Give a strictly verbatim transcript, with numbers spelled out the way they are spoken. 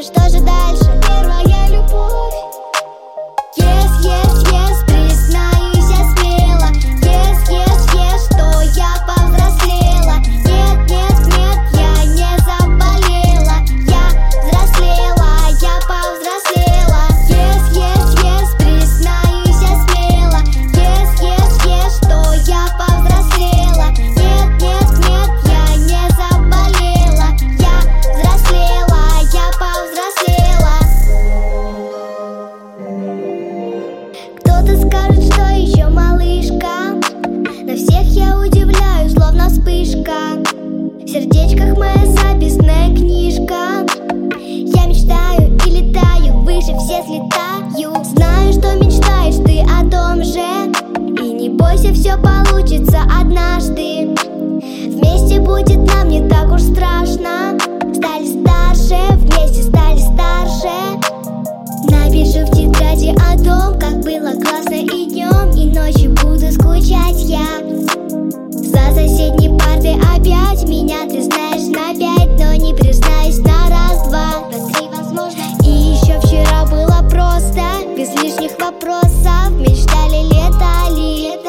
дальше, что же дальше? Первая любовь. Yes, yes, yes, признаюсь я смело. Yes, yes, yes, что я повзрослела. Нет, нет, нет, я не заболела. Я взрослела, я повзрослела. Yes, yes, yes, признаюсь я смело. Yes, yes, yes, что я повзрослела. Нет, нет, нет, я не заболела. Я взрослела, я повзрослела. Кто-то скажет, что еще малышка. На всех я удивляю, словно вспышка. В сердечках моя записная книжка. Я мечтаю и летаю, выше все слетаю. Знаю, что мечтаешь ты о том же. И не бойся, все получится однажды. Вместе будет нам не так уж страшно. Стали старше, вместе стали старше. Напишу в тетради о том, как было классно и днем, и ночью буду скучать я. За соседней партой опять меня ты знаешь на пять, но не признаюсь на раз-два, на три возможно. И еще вчера было просто, без лишних вопросов. Мечтали, летали,